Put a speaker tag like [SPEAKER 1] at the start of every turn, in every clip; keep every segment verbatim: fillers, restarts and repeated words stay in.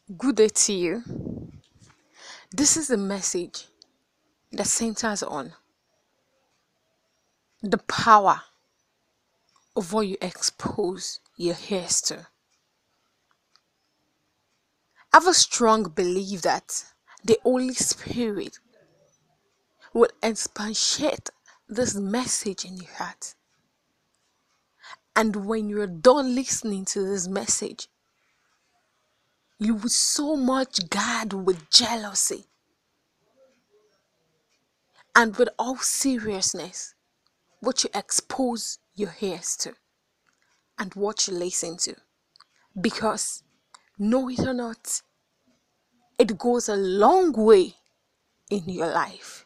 [SPEAKER 1] Good day to you. This is a message that centers on the power of what you expose your ears to. I have a strong belief that the Holy Spirit will expatiate this message in your heart. And when you're done listening to this message, you will so much guard with jealousy and with all seriousness what you expose your ears to and what you listen to. Because, know it or not, it goes a long way in your life.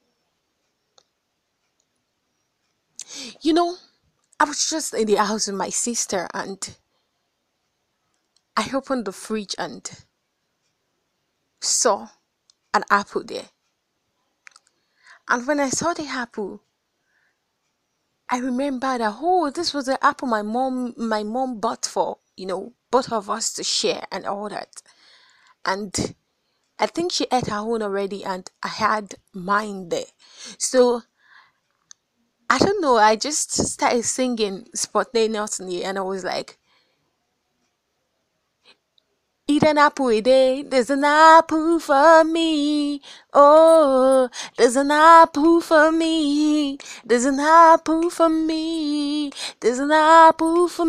[SPEAKER 1] You know, I was just in the house with my sister and I opened the fridge and saw an apple there. And when I saw the apple, I remembered that, oh, this was the apple my mom my mom bought for, you know, both of us to share and all that. And I think she ate her own already and I had mine there. So I don't know, I just started singing spontaneously and I was like, eat an apple a day, there's an apple for me. Oh, there's an apple for me. There's an apple for me. There's an apple for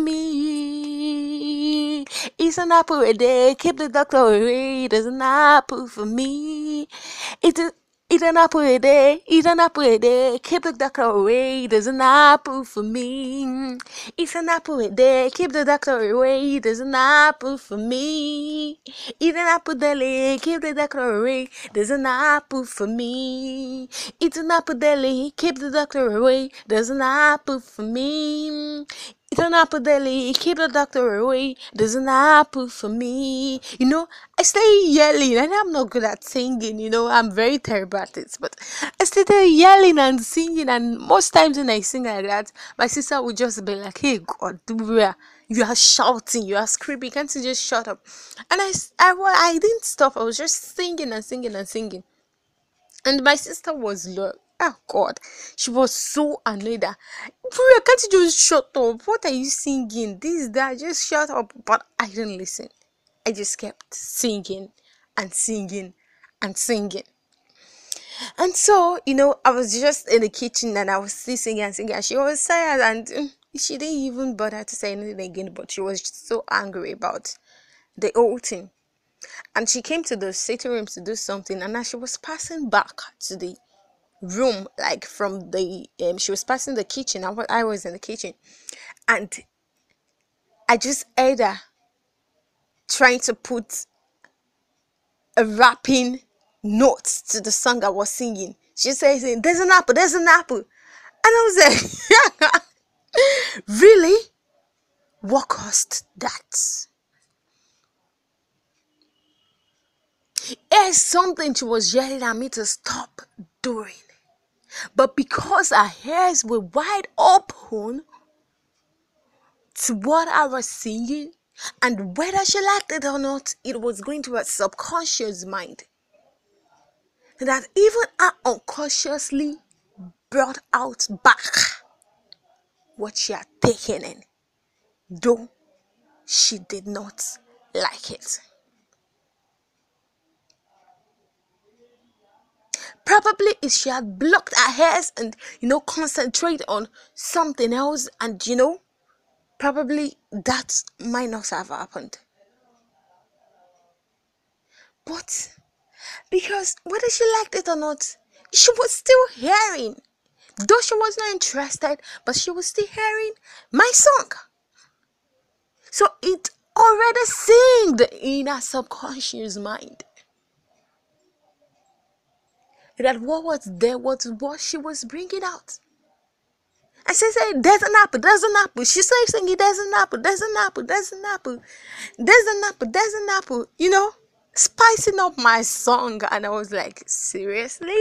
[SPEAKER 1] me. Eat an apple a day, keep the doctor away. There's an apple for me. Eat a Eat an apple a day, eat an apple a day, keep the doctor away, there's an apple for me. Eat an apple a day, keep the doctor away, there's an apple for me. Eat an apple daily, keep the doctor away, there's an apple for me. Eat an apple daily, keep the doctor away, there's an apple for me. Eat an apple daily, keep the doctor away, there's an apple for me. You know, I stay yelling, and I'm not good at singing, you know, I'm very terrible at it, but I started yelling and singing, and most times when I sing like that, my sister would just be like, hey, God, Dubra, you are shouting, you are screaming, can't you just shut up? And I, s- I, wa- I didn't stop, I was just singing and singing and singing. And my sister was like, oh God, she was so annoyed that, Bria, can't you just shut up? What are you singing? This, that, just shut up. But I didn't listen. I just kept singing and singing and singing. And so, you know, I was just in the kitchen and I was still singing and singing. And she was tired and mm, she didn't even bother to say anything again, but she was just so angry about the whole thing. And she came to the sitting room to do something. And as she was passing back to the room, like from the um, she was passing the kitchen. I was, I was in the kitchen, and I just heard her trying to put a rapping note to the song I was singing. She says, "There's an apple, there's an apple," and I was like, "Really? What caused that?" Here's something she was yelling at me to stop doing, but because her ears were wide open to what I was singing, and whether she liked it or not, it was going to her subconscious mind. That even I unconsciously brought out back what she had taken in, though she did not like it. Probably if she had blocked her ears and, you know, concentrate on something else, and, you know, probably that might not have happened. But because whether she liked it or not, she was still hearing. Though she was not interested, but she was still hearing my song. So it already singed in her subconscious mind that what was there was what she was bringing out. And she said, there's an apple, there's an apple. She started singing, there's an apple, there's an apple, there's an apple, there's an apple, there's an apple, you know, spicing up my song. And I was like, seriously?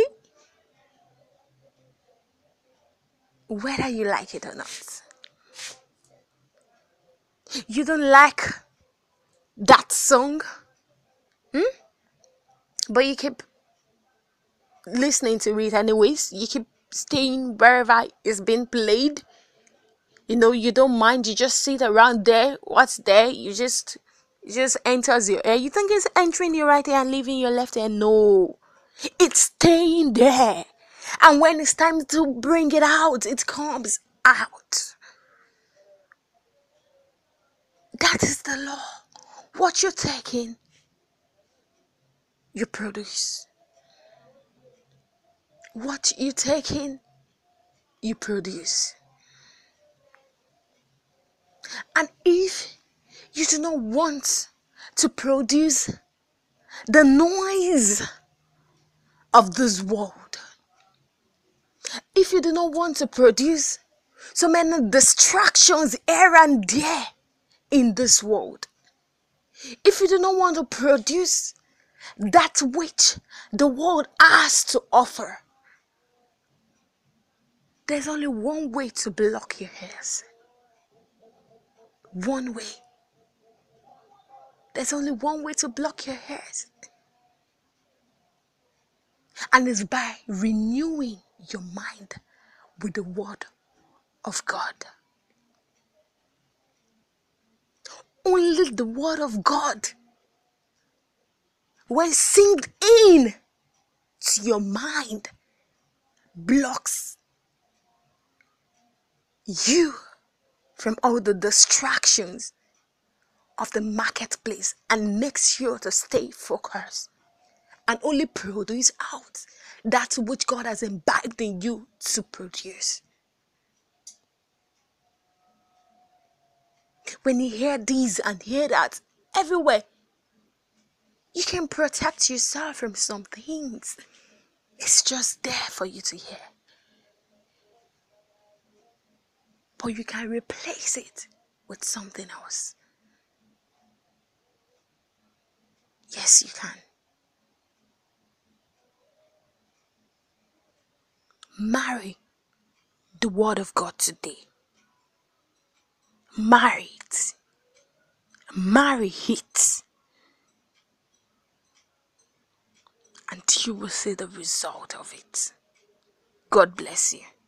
[SPEAKER 1] Whether you like it or not, you don't like that song, but you keep listening to it anyways. You keep staying wherever it's being played. You know, you don't mind. You just sit around there. What's there? You just it just enters your ear. You think it's entering your right ear and leaving your left ear? No, it's staying there. And when it's time to bring it out, it comes out. That is the law. What you're taking, you produce. What you take in, you produce. And if you do not want to produce the noise of this world, if you do not want to produce so many distractions here and there in this world, if you do not want to produce that which the world has to offer, there's only one way to block your ears. One way. There's only one way to block your ears. And it's by renewing your mind with the word of God. Only the word of God, when synced in to your mind, blocks you from all the distractions of the marketplace and makes you to stay focused and only produce out that which God has imbibed in you to produce. When you hear this and hear that everywhere, you can protect yourself from some things. It's just there for you to hear. But you can replace it with something else. Yes, you can. Marry the word of God today. Marry it. Marry it. And you will see the result of it. God bless you.